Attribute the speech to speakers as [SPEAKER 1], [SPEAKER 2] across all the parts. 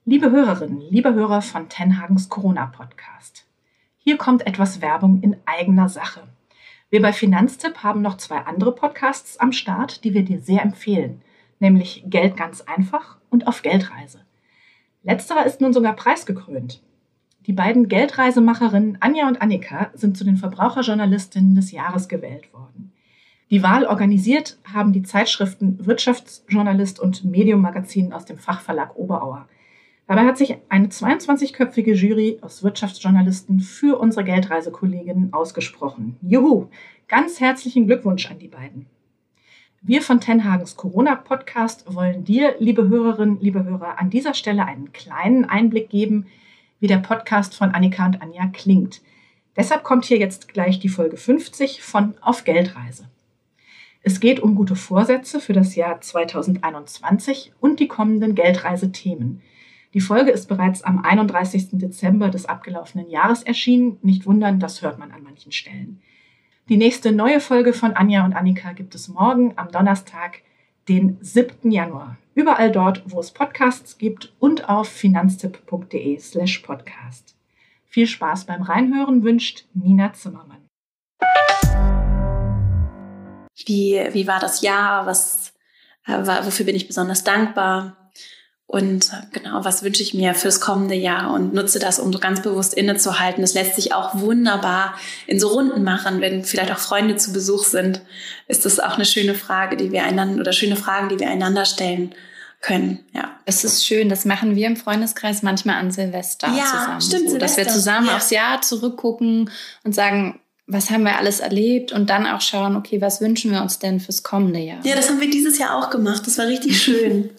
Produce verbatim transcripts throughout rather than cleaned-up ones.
[SPEAKER 1] Liebe Hörerinnen, liebe Hörer von Tenhagens Corona-Podcast. Hier kommt etwas Werbung in eigener Sache. Wir bei Finanztipp haben noch zwei andere Podcasts am Start, die wir dir sehr empfehlen, nämlich Geld ganz einfach und Auf Geldreise. Letzterer ist nun sogar preisgekrönt. Die beiden Geldreisemacherinnen Anja und Annika sind zu den Verbraucherjournalistinnen des Jahres gewählt worden. Die Wahl organisiert haben die Zeitschriften Wirtschaftsjournalist und Medium Magazin aus dem Fachverlag Oberauer. Dabei hat sich eine zweiundzwanzigköpfige Jury aus Wirtschaftsjournalisten für unsere Geldreisekolleginnen ausgesprochen. Juhu! Ganz herzlichen Glückwunsch an die beiden. Wir von Tenhagens Corona-Podcast wollen dir, liebe Hörerinnen, liebe Hörer, an dieser Stelle einen kleinen Einblick geben, wie der Podcast von Annika und Anja klingt. Deshalb kommt hier jetzt gleich die Folge fünfzig von Auf Geldreise. Es geht um gute Vorsätze für das Jahr zweitausendeinundzwanzig und die kommenden Geldreisethemen. Die Folge ist bereits am einunddreißigsten Dezember des abgelaufenen Jahres erschienen. Nicht wundern, das hört man an manchen Stellen. Die nächste neue Folge von Anja und Annika gibt es morgen am Donnerstag, den siebten Januar. Überall dort, wo es Podcasts gibt und auf finanztipp.de slash podcast. Viel Spaß beim Reinhören wünscht Nina Zimmermann.
[SPEAKER 2] Wie, wie war das Jahr? Was, äh, war, wofür bin ich besonders dankbar? Und genau, was wünsche ich mir fürs kommende Jahr und nutze das, um so ganz bewusst innezuhalten. Das lässt sich auch wunderbar in so Runden machen, wenn vielleicht auch Freunde zu Besuch sind. Ist das auch eine schöne Frage, die wir einander oder schöne Fragen, die wir einander stellen können. Ja,
[SPEAKER 3] es ist schön. Das machen wir im Freundeskreis manchmal an Silvester
[SPEAKER 2] ja,
[SPEAKER 3] zusammen.
[SPEAKER 2] Stimmt,
[SPEAKER 3] so,
[SPEAKER 2] Silvester.
[SPEAKER 3] Dass wir zusammen
[SPEAKER 2] ja.
[SPEAKER 3] aufs Jahr zurückgucken und sagen, was haben wir alles erlebt und dann auch schauen, okay, was wünschen wir uns denn fürs kommende Jahr?
[SPEAKER 2] Ja, das haben wir dieses Jahr auch gemacht. Das war richtig schön.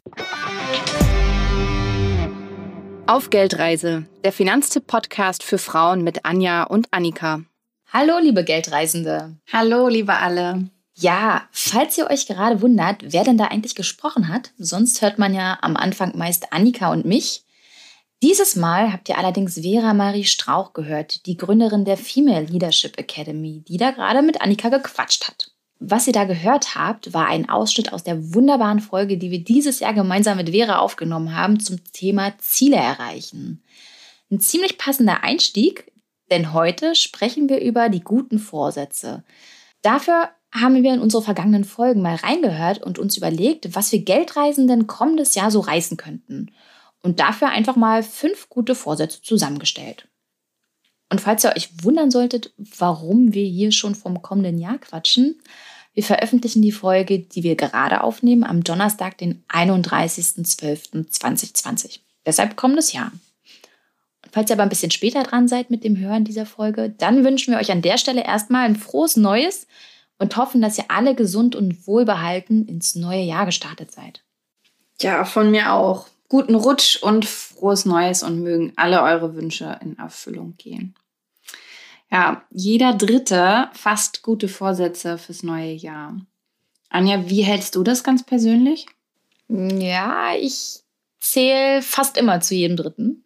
[SPEAKER 4] Auf Geldreise, der Finanztipp-Podcast für Frauen mit Anja und Annika.
[SPEAKER 3] Hallo, liebe Geldreisende.
[SPEAKER 5] Hallo, liebe alle.
[SPEAKER 3] Ja, falls ihr euch gerade wundert, wer denn da eigentlich gesprochen hat, sonst hört man ja am Anfang meist Annika und mich. Dieses Mal habt ihr allerdings Vera Marie Strauch gehört, die Gründerin der Female Leadership Academy, die da gerade mit Annika gequatscht hat. Was ihr da gehört habt, war ein Ausschnitt aus der wunderbaren Folge, die wir dieses Jahr gemeinsam mit Vera aufgenommen haben zum Thema Ziele erreichen. Ein ziemlich passender Einstieg, denn heute sprechen wir über die guten Vorsätze. Dafür haben wir in unsere vergangenen Folgen mal reingehört und uns überlegt, was wir Geldreisenden kommendes Jahr so reißen könnten. Und dafür einfach mal fünf gute Vorsätze zusammengestellt. Und falls ihr euch wundern solltet, warum wir hier schon vom kommenden Jahr quatschen, wir veröffentlichen die Folge, die wir gerade aufnehmen, am Donnerstag, den einunddreißigsten zwölften zweitausendzwanzig. Deshalb kommendes Jahr. Und falls ihr aber ein bisschen später dran seid mit dem Hören dieser Folge, dann wünschen wir euch an der Stelle erstmal ein frohes Neues und hoffen, dass ihr alle gesund und wohlbehalten ins neue Jahr gestartet seid.
[SPEAKER 5] Ja, von mir auch. Guten Rutsch und frohes Neues und mögen alle eure Wünsche in Erfüllung gehen. Ja, jeder Dritte fasst gute Vorsätze fürs neue Jahr. Anja, wie hältst du das ganz persönlich?
[SPEAKER 3] Ja, ich zähle fast immer zu jedem Dritten.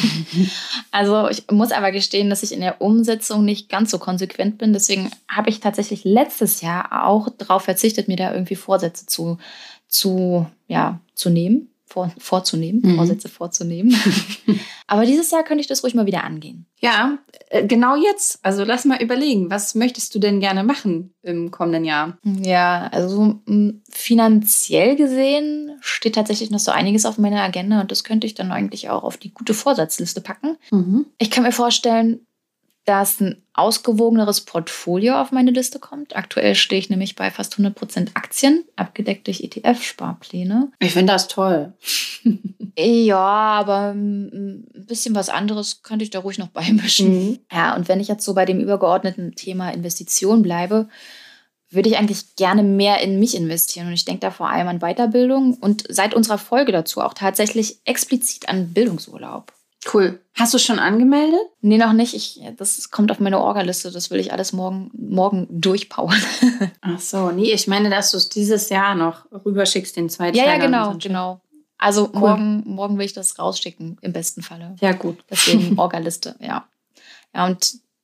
[SPEAKER 3] Also ich muss aber gestehen, dass ich in der Umsetzung nicht ganz so konsequent bin. Deswegen habe ich tatsächlich letztes Jahr auch darauf verzichtet, mir da irgendwie Vorsätze zu, zu, ja, zu nehmen. Vor, vorzunehmen, mhm. Vorsätze vorzunehmen. Aber dieses Jahr könnte ich das ruhig mal wieder angehen.
[SPEAKER 5] Ja, genau jetzt. Also lass mal überlegen, was möchtest du denn gerne machen im kommenden Jahr?
[SPEAKER 3] Ja, also finanziell gesehen steht tatsächlich noch so einiges auf meiner Agenda und das könnte ich dann eigentlich auch auf die gute Vorsatzliste packen. Mhm. Ich kann mir vorstellen, dass ein ausgewogeneres Portfolio auf meine Liste kommt. Aktuell stehe ich nämlich bei fast hundert Prozent Aktien, abgedeckt durch E T F-Sparpläne.
[SPEAKER 5] Ich finde das toll.
[SPEAKER 3] Ja, aber ein bisschen was anderes könnte ich da ruhig noch beimischen. Mhm. Ja, und wenn ich jetzt so bei dem übergeordneten Thema Investition bleibe, würde ich eigentlich gerne mehr in mich investieren. Und ich denke da vor allem an Weiterbildung und seit unserer Folge dazu auch tatsächlich explizit an Bildungsurlaub.
[SPEAKER 5] Cool. Hast du schon angemeldet?
[SPEAKER 3] Nee, noch nicht. Ich, das kommt auf meine Orga-Liste. Das will ich alles morgen, morgen durchpowern.
[SPEAKER 5] Ach so, nee, ich meine, dass du es dieses Jahr noch rüberschickst, den zweiten.
[SPEAKER 3] Ja, ja, genau, genau. Also cool. morgen, morgen will ich das rausschicken, im besten Falle.
[SPEAKER 5] Ja, gut.
[SPEAKER 3] Deswegen Orga-Liste, ja. Ja, und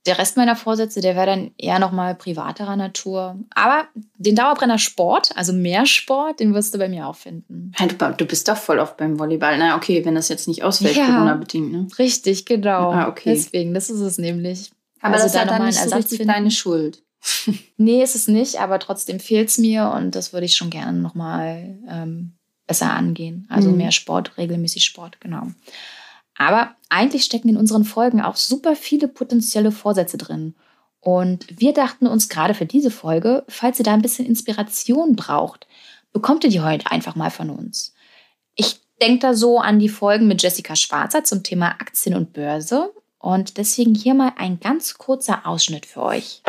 [SPEAKER 3] der Rest meiner Vorsätze, der wäre dann eher nochmal privaterer Natur. Aber den Dauerbrenner Sport, also mehr Sport, den wirst du bei mir auch finden.
[SPEAKER 5] Ja, du, du bist doch voll oft beim Volleyball. Na okay, wenn das jetzt nicht ausfällt, ja, Corona-bedingt, ne?
[SPEAKER 3] Richtig, genau.
[SPEAKER 5] Ah, okay.
[SPEAKER 3] Deswegen, das ist es nämlich.
[SPEAKER 5] Aber
[SPEAKER 3] also
[SPEAKER 5] das ist
[SPEAKER 3] da
[SPEAKER 5] ja dann nicht so
[SPEAKER 3] Ersatz
[SPEAKER 5] richtig
[SPEAKER 3] finden.
[SPEAKER 5] deine Schuld.
[SPEAKER 3] Nee, ist es nicht, aber trotzdem fehlt es mir und das würde ich schon gerne nochmal ähm, besser angehen. Also mhm. mehr Sport, regelmäßig Sport, genau. Aber eigentlich stecken in unseren Folgen auch super viele potenzielle Vorsätze drin. Und wir dachten uns gerade für diese Folge, falls ihr da ein bisschen Inspiration braucht, bekommt ihr die heute einfach mal von uns. Ich denke da so an die Folgen mit Jessica Schwarzer zum Thema Aktien und Börse. Und deswegen hier mal ein ganz kurzer Ausschnitt für euch.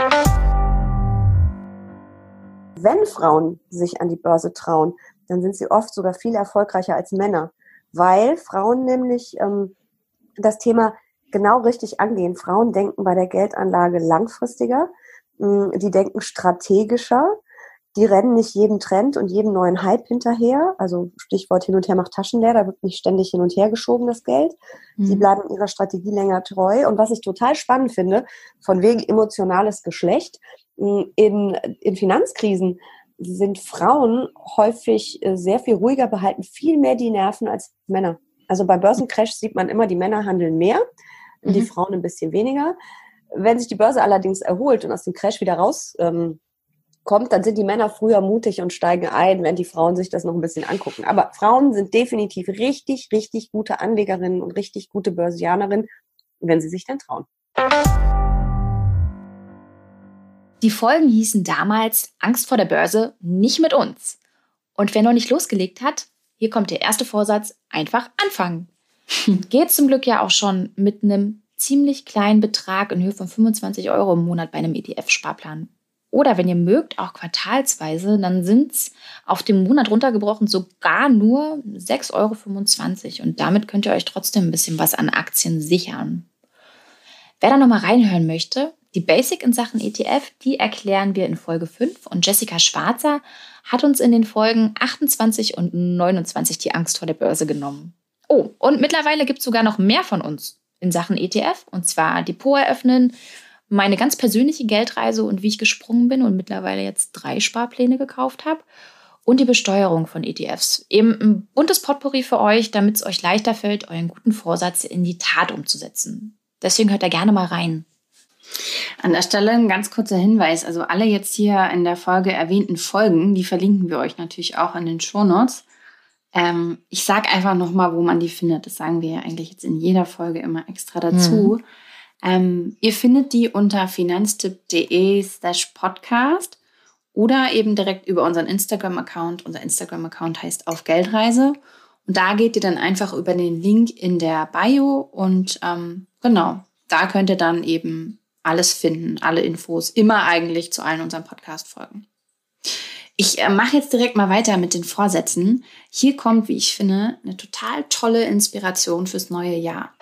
[SPEAKER 6] Wenn Frauen sich an die Börse trauen, dann sind sie oft sogar viel erfolgreicher als Männer, weil Frauen nämlich ähm, das Thema genau richtig angehen. Frauen denken bei der Geldanlage langfristiger, mh, die denken strategischer, die rennen nicht jedem Trend und jedem neuen Hype hinterher. Also Stichwort hin und her macht Taschen leer, da wird nicht ständig hin und her geschoben, das Geld. Mhm. Sie bleiben ihrer Strategie länger treu. Und was ich total spannend finde, von wegen emotionales Geschlecht, in, in Finanzkrisen sind Frauen häufig sehr viel ruhiger, behalten viel mehr die Nerven als Männer. Also bei Börsencrash sieht man immer, die Männer handeln mehr, mhm. die Frauen ein bisschen weniger. Wenn sich die Börse allerdings erholt und aus dem Crash wieder raus ähm, kommt, dann sind die Männer früher mutig und steigen ein, wenn die Frauen sich das noch ein bisschen angucken. Aber Frauen sind definitiv richtig, richtig gute Anlegerinnen und richtig gute Börsianerinnen, wenn sie sich denn trauen.
[SPEAKER 3] Die Folgen hießen damals Angst vor der Börse, nicht mit uns. Und wer noch nicht losgelegt hat, hier kommt der erste Vorsatz, einfach anfangen. Geht zum Glück ja auch schon mit einem ziemlich kleinen Betrag in Höhe von fünfundzwanzig Euro im Monat bei einem E T F-Sparplan. Oder wenn ihr mögt, auch quartalsweise, dann sind es auf den Monat runtergebrochen sogar nur sechs Euro fünfundzwanzig. Und damit könnt ihr euch trotzdem ein bisschen was an Aktien sichern. Wer da nochmal reinhören möchte, die Basic in Sachen E T F, die erklären wir in Folge fünf. Und Jessica Schwarzer hat uns in den Folgen achtundzwanzig und neunundzwanzig die Angst vor der Börse genommen. Oh, und mittlerweile gibt es sogar noch mehr von uns in Sachen E T F. Und zwar Depot eröffnen, meine ganz persönliche Geldreise und wie ich gesprungen bin und mittlerweile jetzt drei Sparpläne gekauft habe. Und die Besteuerung von E T Fs. Eben ein buntes Potpourri für euch, damit es euch leichter fällt, euren guten Vorsatz in die Tat umzusetzen. Deswegen hört da gerne mal rein.
[SPEAKER 5] An der Stelle ein ganz kurzer Hinweis. Also alle jetzt hier in der Folge erwähnten Folgen, die verlinken wir euch natürlich auch in den Shownotes. Ähm, ich sage einfach nochmal, wo man die findet. Das sagen wir ja eigentlich jetzt in jeder Folge immer extra dazu. Mhm. Ähm, ihr findet die unter finanztipp.de slash podcast oder eben direkt über unseren Instagram-Account. Unser Instagram-Account heißt Auf Geldreise. Und da geht ihr dann einfach über den Link in der Bio und ähm, genau, da könnt ihr dann eben alles finden, alle Infos, immer eigentlich zu allen unseren Podcast-Folgen. Ich äh, mache jetzt direkt mal weiter mit den Vorsätzen. Hier kommt, wie ich finde, eine total tolle Inspiration fürs neue Jahr.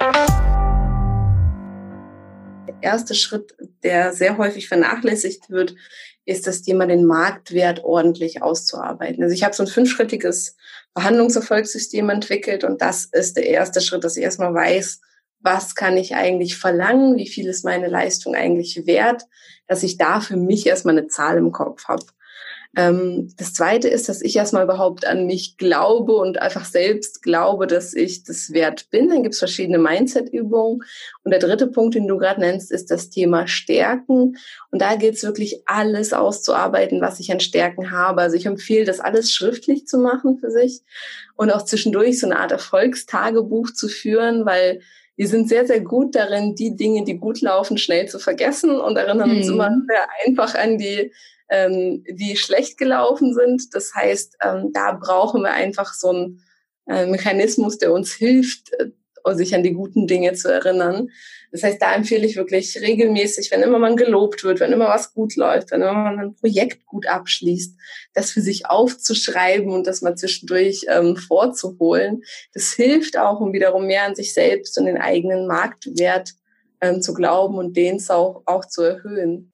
[SPEAKER 7] Der erste Schritt, der sehr häufig vernachlässigt wird, ist das Thema, den Marktwert ordentlich auszuarbeiten. Also ich habe so ein fünfschrittiges Verhandlungserfolgssystem entwickelt und das ist der erste Schritt, dass ich erstmal weiß, was kann ich eigentlich verlangen, wie viel ist meine Leistung eigentlich wert, dass ich da für mich erstmal eine Zahl im Kopf habe. Ähm, das Zweite ist, dass ich erstmal überhaupt an mich glaube und einfach selbst glaube, dass ich das wert bin. Dann gibt es verschiedene Mindset-Übungen. Und der dritte Punkt, den du gerade nennst, ist das Thema Stärken. Und da gilt es wirklich, alles auszuarbeiten, was ich an Stärken habe. Also ich empfehle, das alles schriftlich zu machen für sich und auch zwischendurch so eine Art Erfolgstagebuch zu führen, weil wir sind sehr, sehr gut darin, die Dinge, die gut laufen, schnell zu vergessen und erinnern uns hm. immer sehr einfach an die, ähm, die schlecht gelaufen sind. Das heißt, ähm, da brauchen wir einfach so einen äh, Mechanismus, der uns hilft, äh, sich an die guten Dinge zu erinnern. Das heißt, da empfehle ich wirklich regelmäßig, wenn immer man gelobt wird, wenn immer was gut läuft, wenn immer man ein Projekt gut abschließt, das für sich aufzuschreiben und das mal zwischendurch ähm, vorzuholen. Das hilft auch, um wiederum mehr an sich selbst und den eigenen Marktwert ähm, zu glauben und den auch, auch zu erhöhen.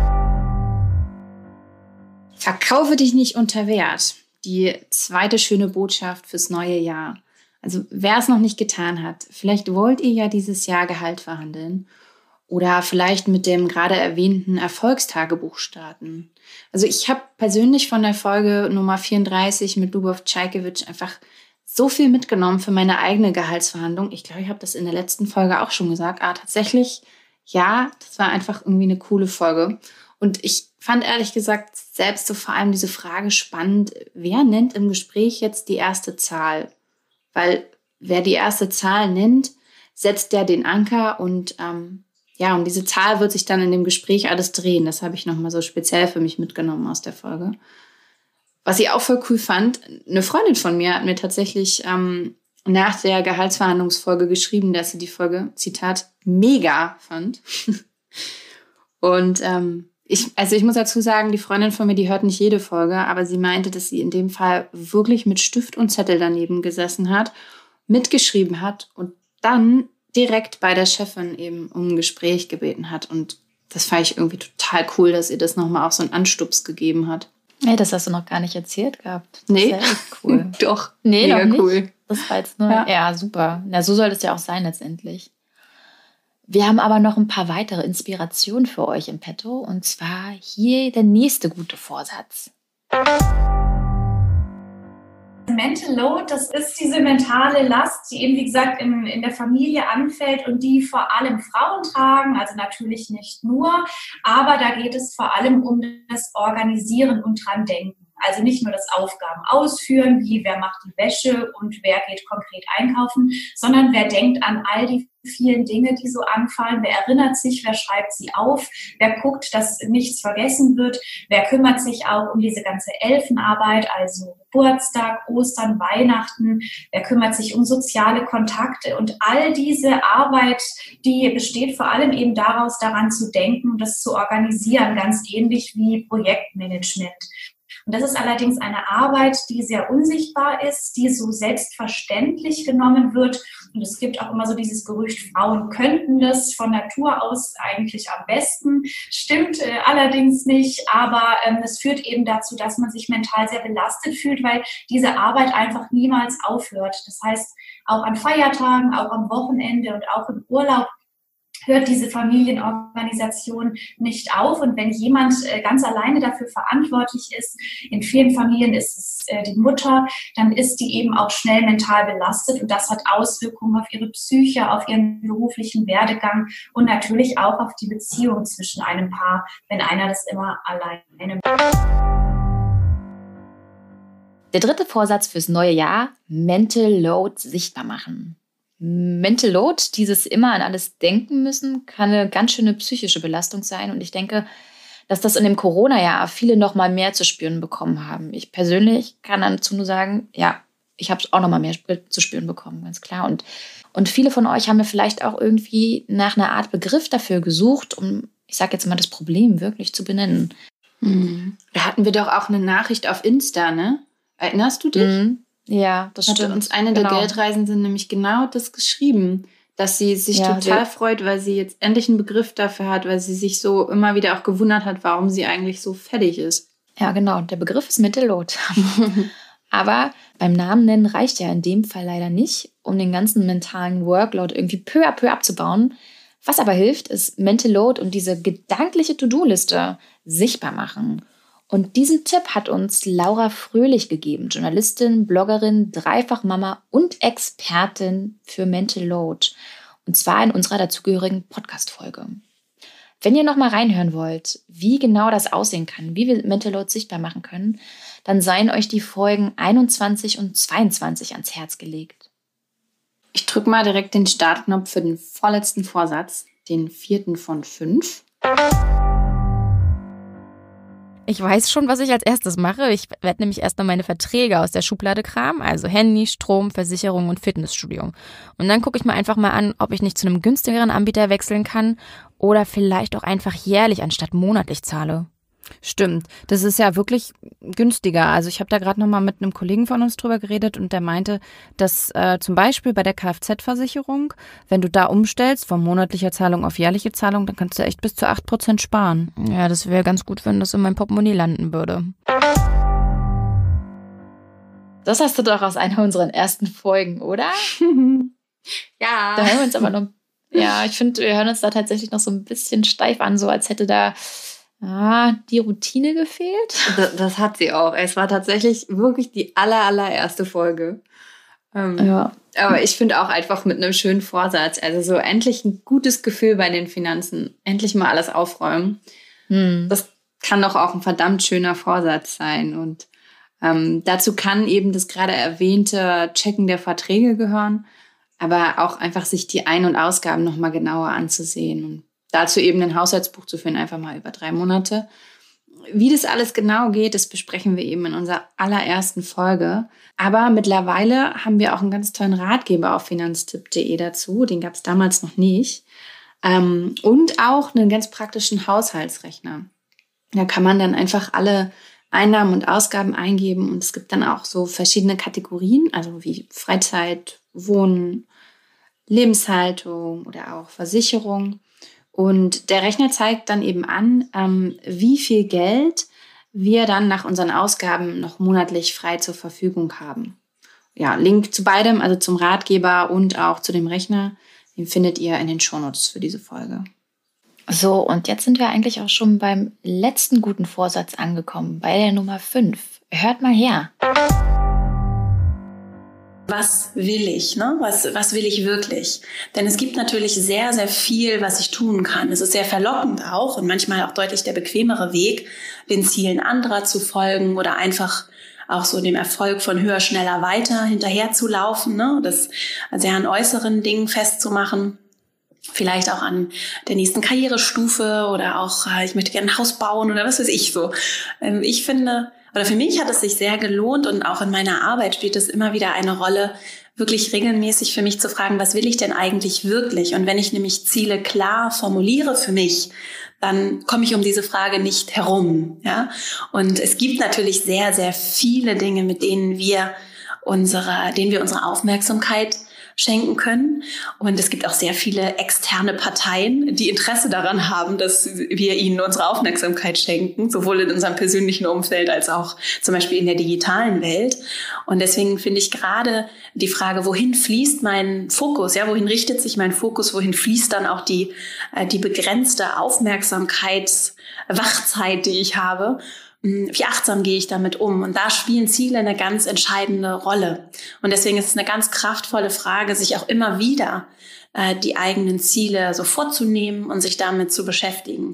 [SPEAKER 5] Verkaufe dich nicht unter Wert. Die zweite schöne Botschaft fürs neue Jahr. Also wer es noch nicht getan hat, vielleicht wollt ihr ja dieses Jahr Gehalt verhandeln Oder vielleicht mit dem gerade erwähnten Erfolgstagebuch starten. Also ich habe persönlich von der Folge Nummer vierunddreißig mit Lubov Czajkiewicz einfach so viel mitgenommen für meine eigene Gehaltsverhandlung. Ich glaube, ich habe das in der letzten Folge auch schon gesagt. Ah, tatsächlich, ja, das war einfach irgendwie eine coole Folge. Und ich fand ehrlich gesagt selbst so vor allem diese Frage spannend, wer nennt im Gespräch jetzt die erste Zahl? Weil wer die erste Zahl nennt, setzt der den Anker und ähm, ja, um diese Zahl wird sich dann in dem Gespräch alles drehen. Das habe ich nochmal so speziell für mich mitgenommen aus der Folge. Was ich auch voll cool fand, eine Freundin von mir hat mir tatsächlich ähm, nach der Gehaltsverhandlungsfolge geschrieben, dass sie die Folge, Zitat, mega fand. Und ähm, ich, also ich muss dazu sagen, die Freundin von mir, die hört nicht jede Folge, aber sie meinte, dass sie in dem Fall wirklich mit Stift und Zettel daneben gesessen hat, mitgeschrieben hat und dann direkt bei der Chefin eben um ein Gespräch gebeten hat. Und das fand ich irgendwie total cool, dass ihr das nochmal auch so einen Anstups gegeben hat.
[SPEAKER 3] Nee, das hast du noch gar nicht erzählt gehabt. Das
[SPEAKER 5] Nee.
[SPEAKER 3] ist ja echt cool.
[SPEAKER 5] Doch,
[SPEAKER 3] Nee,
[SPEAKER 5] mega
[SPEAKER 3] noch nicht.
[SPEAKER 5] cool.
[SPEAKER 3] Das war jetzt nur,
[SPEAKER 5] Ja.
[SPEAKER 3] ja. super. Na, so soll es ja auch sein letztendlich. Wir haben aber noch ein paar weitere Inspirationen für euch im Petto. Und zwar hier der nächste gute Vorsatz.
[SPEAKER 8] Mental Load, das ist diese mentale Last, die eben, wie gesagt, in, in der Familie anfällt und die vor allem Frauen tragen, also natürlich nicht nur, aber da geht es vor allem um das Organisieren und dran denken. Also nicht nur das Aufgaben ausführen, wie wer macht die Wäsche und wer geht konkret einkaufen, sondern wer denkt an all die vielen Dinge, die so anfallen, wer erinnert sich, wer schreibt sie auf, wer guckt, dass nichts vergessen wird, wer kümmert sich auch um diese ganze Elfenarbeit, also Geburtstag, Ostern, Weihnachten, wer kümmert sich um soziale Kontakte und all diese Arbeit, die besteht vor allem eben daraus, daran zu denken und das zu organisieren, ganz ähnlich wie Projektmanagement. Und das ist allerdings eine Arbeit, die sehr unsichtbar ist, die so selbstverständlich genommen wird. Und es gibt auch immer so dieses Gerücht, Frauen könnten das von Natur aus eigentlich am besten. Stimmt äh, allerdings nicht, aber ähm, es führt eben dazu, dass man sich mental sehr belastet fühlt, weil diese Arbeit einfach niemals aufhört. Das heißt, auch an Feiertagen, auch am Wochenende und auch im Urlaub hört diese Familienorganisation nicht auf. Und wenn jemand ganz alleine dafür verantwortlich ist, in vielen Familien ist es die Mutter, dann ist die eben auch schnell mental belastet. Und das hat Auswirkungen auf ihre Psyche, auf ihren beruflichen Werdegang und natürlich auch auf die Beziehung zwischen einem Paar, wenn einer das immer alleine macht.
[SPEAKER 3] Der dritte Vorsatz fürs neue Jahr, Mental Load sichtbar machen. Mental Load, dieses immer an alles denken müssen, kann eine ganz schöne psychische Belastung sein. Und ich denke, dass das in dem Corona-Jahr viele noch mal mehr zu spüren bekommen haben. Ich persönlich kann dazu nur sagen, ja, ich habe es auch noch mal mehr zu spüren bekommen, ganz klar. Und, und viele von euch haben mir vielleicht auch irgendwie nach einer Art Begriff dafür gesucht, um, ich sage jetzt mal, das Problem wirklich zu benennen.
[SPEAKER 5] Mhm. Da hatten wir doch auch eine Nachricht auf Insta, ne? Erinnerst du dich?
[SPEAKER 3] Mhm. Ja, das
[SPEAKER 5] Hatte
[SPEAKER 3] stimmt.
[SPEAKER 5] uns eine
[SPEAKER 3] genau.
[SPEAKER 5] der Geldreisenden nämlich genau das geschrieben, dass sie sich
[SPEAKER 3] Ja,
[SPEAKER 5] total
[SPEAKER 3] wir-
[SPEAKER 5] freut, weil sie jetzt endlich einen Begriff dafür hat, weil sie sich so immer wieder auch gewundert hat, warum sie eigentlich so fertig ist.
[SPEAKER 3] Ja, genau. Der Begriff ist Mental Load. Aber beim Namen nennen reicht ja in dem Fall leider nicht, um den ganzen mentalen Workload irgendwie peu à peu abzubauen. Was aber hilft, ist Mental Load und diese gedankliche To-Do-Liste sichtbar machen. Und diesen Tipp hat uns Laura Fröhlich gegeben, Journalistin, Bloggerin, Dreifachmama und Expertin für Mental Load. Und zwar in unserer dazugehörigen Podcast-Folge. Wenn ihr noch mal reinhören wollt, wie genau das aussehen kann, wie wir Mental Load sichtbar machen können, dann seien euch die Folgen einundzwanzig und zweiundzwanzig ans Herz gelegt.
[SPEAKER 5] Ich drücke mal direkt den Startknopf für den vorletzten Vorsatz, den vierten von fünf.
[SPEAKER 4] Ich weiß schon, was ich als erstes mache. Ich werde nämlich erst noch meine Verträge aus der Schublade kramen, also Handy, Strom, Versicherung und Fitnessstudio. Und dann gucke ich mir einfach mal an, ob ich nicht zu einem günstigeren Anbieter wechseln kann oder vielleicht auch einfach jährlich anstatt monatlich zahle.
[SPEAKER 9] Stimmt, das ist ja wirklich günstiger. Also ich habe da gerade noch mal mit einem Kollegen von uns drüber geredet und der meinte, dass äh, zum Beispiel bei der Kfz-Versicherung, wenn du da umstellst von monatlicher Zahlung auf jährliche Zahlung, dann kannst du echt bis zu acht Prozent sparen.
[SPEAKER 4] Ja, das wäre ganz gut, wenn das in meinem Portemonnaie landen würde.
[SPEAKER 3] Das hast du doch aus einer unserer ersten Folgen, oder?
[SPEAKER 5] Ja.
[SPEAKER 3] Da hören wir uns aber noch Ja, ich finde, wir hören uns da tatsächlich noch so ein bisschen steif an, so als hätte da ah, die Routine gefehlt.
[SPEAKER 5] Das, das hat sie auch. Es war tatsächlich wirklich die aller, allererste Folge. Ähm,
[SPEAKER 3] ja.
[SPEAKER 5] Aber ich finde auch einfach mit einem schönen Vorsatz, also so endlich ein gutes Gefühl bei den Finanzen, endlich mal alles aufräumen. Hm. Das kann doch auch ein verdammt schöner Vorsatz sein. Und ähm, dazu kann eben das gerade erwähnte Checken der Verträge gehören, aber auch einfach sich die Ein- und Ausgaben nochmal genauer anzusehen und dazu eben ein Haushaltsbuch zu führen, einfach mal über drei Monate. Wie das alles genau geht, das besprechen wir eben in unserer allerersten Folge. Aber mittlerweile haben wir auch einen ganz tollen Ratgeber auf finanztipp punkt de dazu. Den gab es damals noch nicht. Ähm, und auch einen ganz praktischen Haushaltsrechner. Da kann man dann einfach alle Einnahmen und Ausgaben eingeben. Und es gibt dann auch so verschiedene Kategorien, also wie Freizeit, Wohnen, Lebenshaltung oder auch Versicherung. Und der Rechner zeigt dann eben an, ähm, wie viel Geld wir dann nach unseren Ausgaben noch monatlich frei zur Verfügung haben. Ja, Link zu beidem, also zum Ratgeber und auch zu dem Rechner, den findet ihr in den Shownotes für diese Folge.
[SPEAKER 3] So, und jetzt sind wir eigentlich auch schon beim letzten guten Vorsatz angekommen, bei der Nummer fünf. Hört mal her.
[SPEAKER 2] Was will ich, ne? Was, was will ich wirklich? Denn es gibt natürlich sehr, sehr viel, was ich tun kann. Es ist sehr verlockend auch und manchmal auch deutlich der bequemere Weg, den Zielen anderer zu folgen oder einfach auch so dem Erfolg von höher, schneller, weiter hinterher zu laufen, ne? Das sehr an äußeren Dingen festzumachen. Vielleicht auch an der nächsten Karrierestufe oder auch, ich möchte gerne ein Haus bauen oder was weiß ich so. Ich finde, oder für mich hat es sich sehr gelohnt und auch in meiner Arbeit spielt es immer wieder eine Rolle, wirklich regelmäßig für mich zu fragen, was will ich denn eigentlich wirklich? Und wenn ich nämlich Ziele klar formuliere für mich, dann komme ich um diese Frage nicht herum. Ja? Und es gibt natürlich sehr, sehr viele Dinge, mit denen wir unsere, denen wir unsere Aufmerksamkeit schenken können. Und es gibt auch sehr viele externe Parteien, die Interesse daran haben, dass wir ihnen unsere Aufmerksamkeit schenken, sowohl in unserem persönlichen Umfeld als auch zum Beispiel in der digitalen Welt. Und deswegen finde ich gerade die Frage, wohin fließt mein Fokus? Ja, wohin richtet sich mein Fokus? Wohin fließt dann auch die, die begrenzte Aufmerksamkeitswachzeit, die ich habe? Wie achtsam gehe ich damit um? Und da spielen Ziele eine ganz entscheidende Rolle. Und deswegen ist es eine ganz kraftvolle Frage, sich auch immer wieder äh, die eigenen Ziele so vorzunehmen und sich damit zu beschäftigen.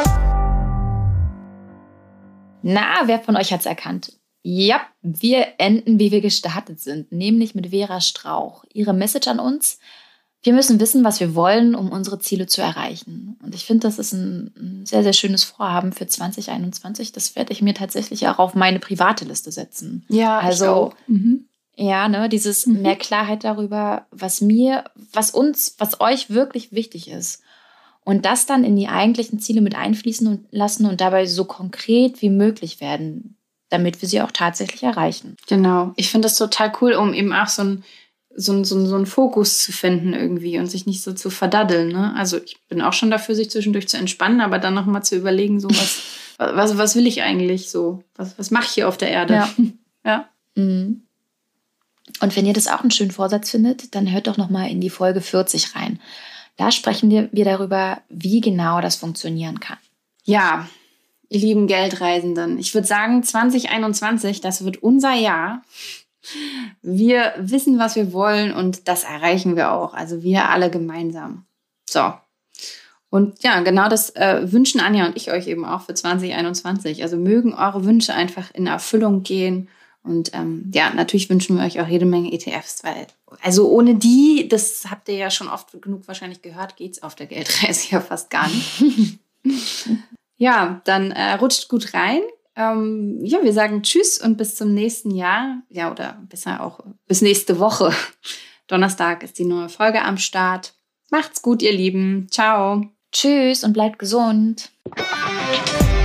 [SPEAKER 3] Na, wer von euch hat's erkannt? Ja, wir enden, wie wir gestartet sind, nämlich mit Vera Strauch. Ihre Message an uns: Wir müssen wissen, was wir wollen, um unsere Ziele zu erreichen. Und ich finde, das ist ein, ein sehr, sehr schönes Vorhaben für zwanzig einundzwanzig. Das werde ich mir tatsächlich auch auf meine private Liste setzen.
[SPEAKER 5] Ja,
[SPEAKER 3] also
[SPEAKER 5] ich auch. Mhm.
[SPEAKER 3] Ja, ne, dieses mhm. mehr Klarheit darüber, was mir, was uns, was euch wirklich wichtig ist. Und das dann in die eigentlichen Ziele mit einfließen und lassen und dabei so konkret wie möglich werden, damit wir sie auch tatsächlich erreichen.
[SPEAKER 5] Genau. Ich finde das total cool, um eben auch so ein So, so, so einen Fokus zu finden irgendwie und sich nicht so zu verdaddeln. Ne? Also ich bin auch schon dafür, sich zwischendurch zu entspannen, aber dann nochmal zu überlegen, so was, was, was will ich eigentlich so? Was, was mache ich hier auf der Erde?
[SPEAKER 3] Ja.
[SPEAKER 5] Ja.
[SPEAKER 3] Mhm. Und wenn ihr das auch einen schönen Vorsatz findet, dann hört doch nochmal in die Folge vierzig rein. Da sprechen wir, wir darüber, wie genau das funktionieren kann.
[SPEAKER 5] Ja, ihr lieben Geldreisenden, ich würde sagen, zwanzig einundzwanzig, das wird unser Jahr. Wir wissen, was wir wollen und das erreichen wir auch. Also wir alle gemeinsam. So. Und ja, genau das äh, wünschen Anja und ich euch eben auch für zwanzig einundzwanzig. Also mögen eure Wünsche einfach in Erfüllung gehen. Und ähm, ja, natürlich wünschen wir euch auch jede Menge E T Fs, weil also ohne die, das habt ihr ja schon oft genug wahrscheinlich gehört, geht's auf der Geldreise ja fast gar nicht. Ja, dann äh, rutscht gut rein. Ähm, ja, wir sagen Tschüss und bis zum nächsten Jahr. Ja, oder besser auch bis nächste Woche. Donnerstag ist die neue Folge am Start. Macht's gut, ihr Lieben. Ciao.
[SPEAKER 3] Tschüss und bleibt gesund.